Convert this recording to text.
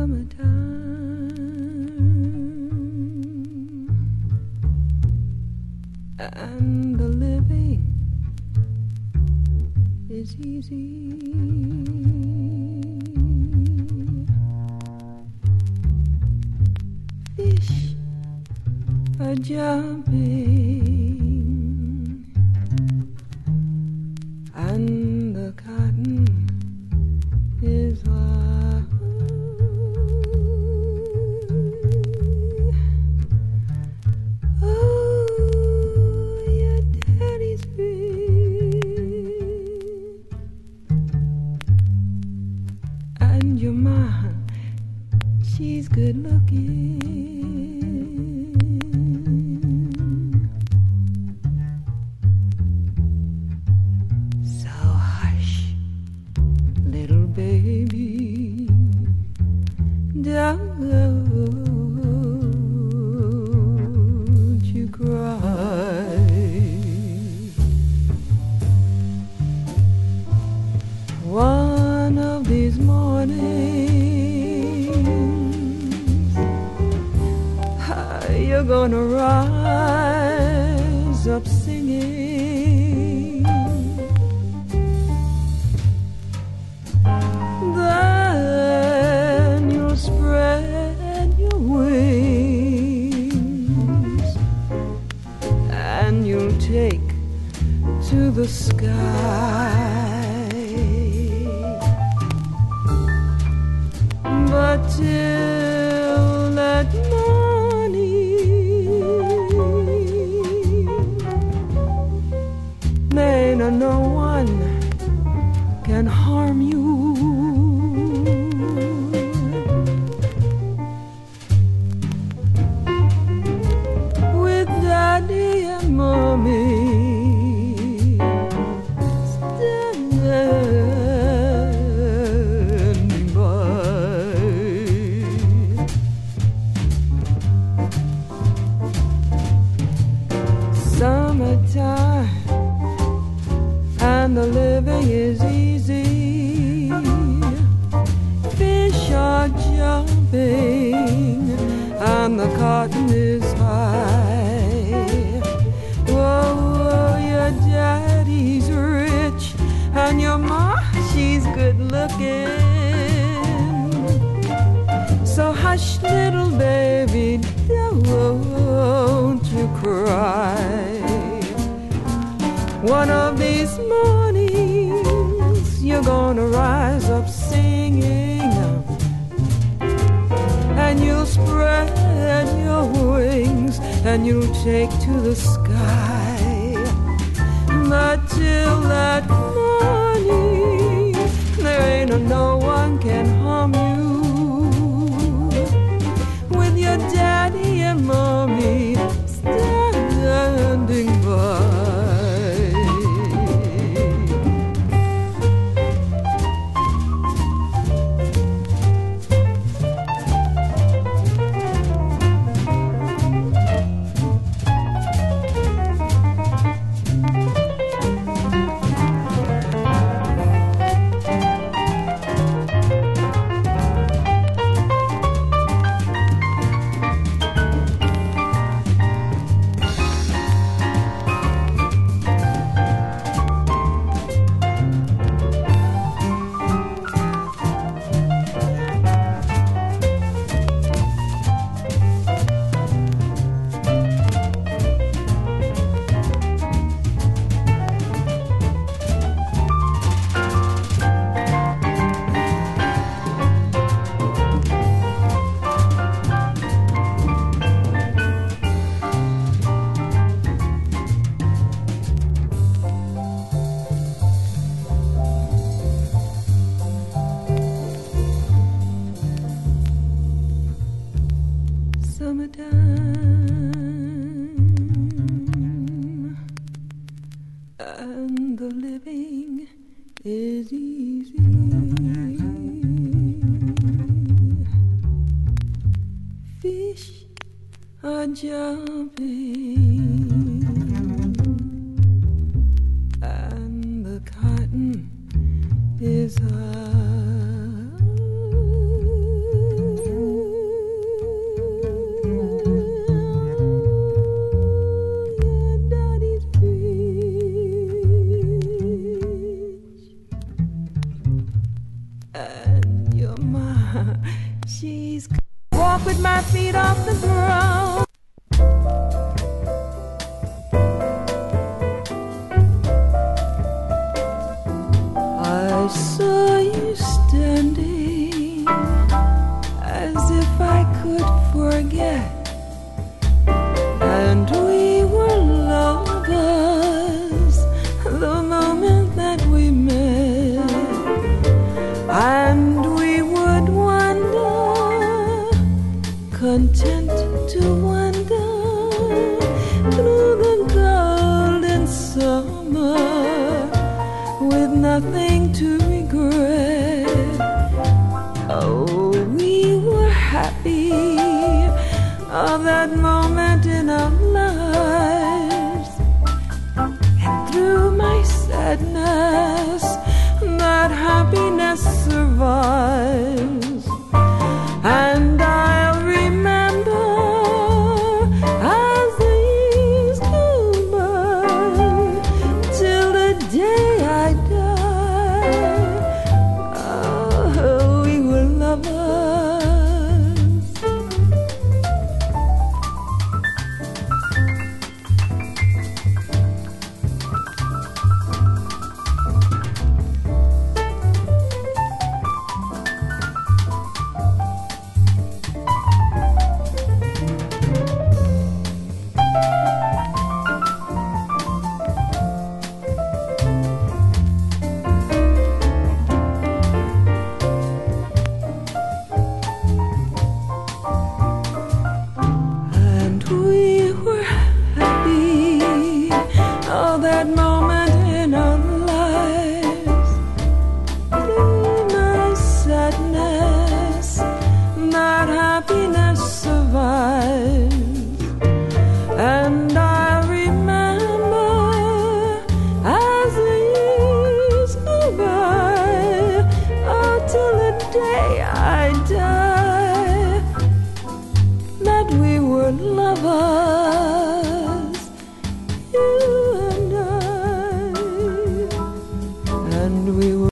and the living is easy. Fish are jumping and the cotton is high. Oh, your daddy's rich and your mom, she's good looking. So hush, little baby, don't you cry. One of these mornings, you're gonna rise up singing. Then you'll spread your wings and you'll take to the sky. But till that morning, there ain't no one can harm you. With daddy and mommy standing by. Summertime and the living is easy. Fish are jumping and the cotton is high. Whoa, your daddy's rich and your ma, she's good looking. So hush, little baby, don't you cry. One of these mornings, you're gonna rise up singing, and you'll spread your wings, and you'll take to the sky. But till that morning, there ain't no one can harm you. With your daddy and mommy standing by. Summertime and the living is easy. Fish are jumping and the cotton is high. walk with my feet off the ground. I saw you standing as if I could forget, and we were lovers the moment that we met, and we would wander, content to wander through the golden summer with nothing to regret. Oh, we were happy of that moment in our lives, and through my sadness that happiness survives. And I'll remember as the years go by till the day I die. Oh, we were lovers. That moment in our lives, through my sadness, that happiness survives. And I remember as the years go by, oh, till the day I die, that we were lovers.